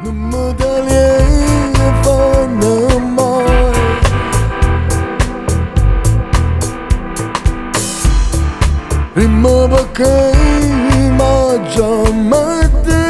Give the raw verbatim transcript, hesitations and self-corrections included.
Non mi tagliare fanno mai. Prima perché mangia a me